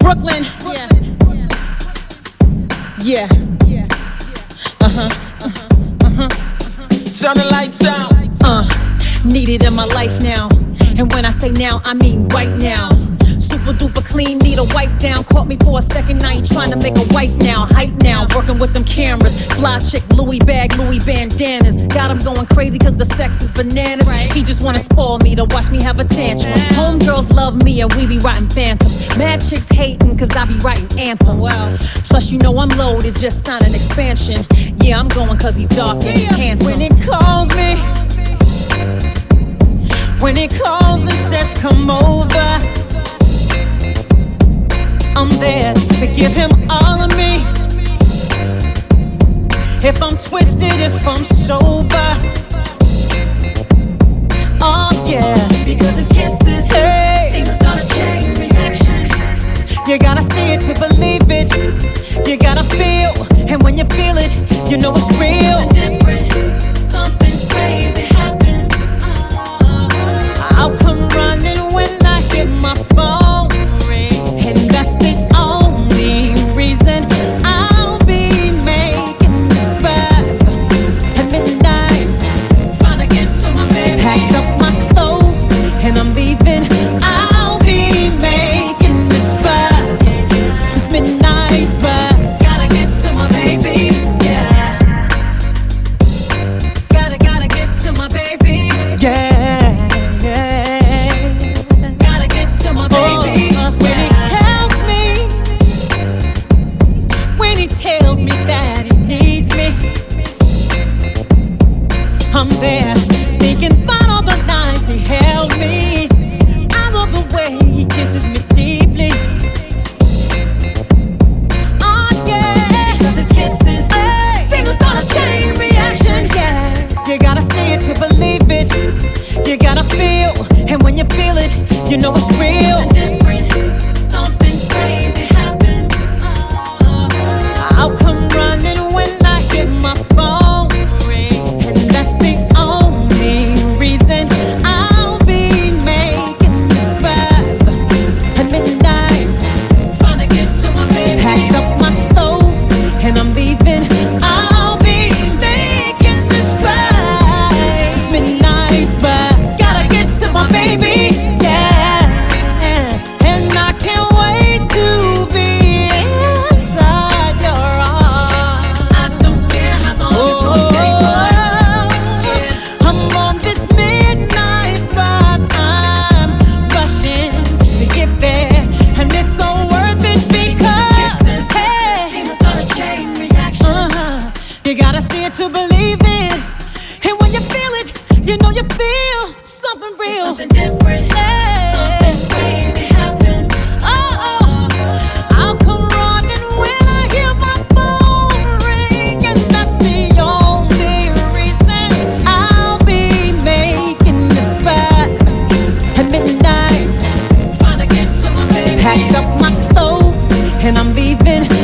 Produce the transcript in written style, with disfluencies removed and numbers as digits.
Brooklyn. Yeah. Turn the lights out. Need it in my life now. And when I say now, I mean right now. Super duper clean, need a wipe down. Caught me for a second, now you trying to make a wife now. Hype now, working with them cameras. Fly chick, Louis bag, Louis bandanas. Got him going crazy cause the sex is bananas. He just wanna spoil me to watch me have a tantrum. Homegirls love me and we be writing phantoms. Mad chicks hating cause I be writing anthems. Plus you know I'm loaded, just sign an expansion. Yeah, I'm going cause he's dark and he's handsome. When he calls me, when he calls and says come over, I'm there to give him all of me. If I'm twisted, if I'm sober, oh yeah, because his kisses, hey, seem to start a chain reaction. you gotta see it to believe it. You gotta feel, and when you feel it, you know it's real. Something different, something crazy happens. I'll come running when I hear my phone ring, and that's the only reason I'll be making this vibe at midnight. Trying to get to my baby. Packed up my clothes and I'm leaving. I'll be making this vibe, this midnight vibe. Gotta get to my baby, yeah. Gotta get to my baby. Yeah. Gotta get to my baby. When he tells me that he needs me, I'm there thinking about all the nights he held me. I love the way he kisses me deeply. Oh yeah, Cause his kisses, hey, seem to start a chain reaction. yeah. You gotta see it to believe it. You gotta feel, and when you feel it, you know it's real. Different, something crazy happens. I'll come running when I hear my phone ring, and that's the only reason I'll be making this vibe at midnight. Trying to get to my baby. Packed up my clothes and I'm leaving. I'll be making this vibe, this midnight vibe. Gotta get to my baby, yeah. And I can't wait to be inside your arms. I don't care how long it's gonna take, boy. I'm on this midnight vibe. I'm rushing to get there, and it's so worth it because, Kisses, hey, seem to start a chain reaction. you gotta see it to believe it. And when you feel it, you know you feel something real. Something different, Hey. something crazy happens. Oh, I'll come running when I hear my phone ring, and that's the only reason I'll be making this vibe at midnight. Trying to get to my baby. Packed up my clothes and I'm leaving.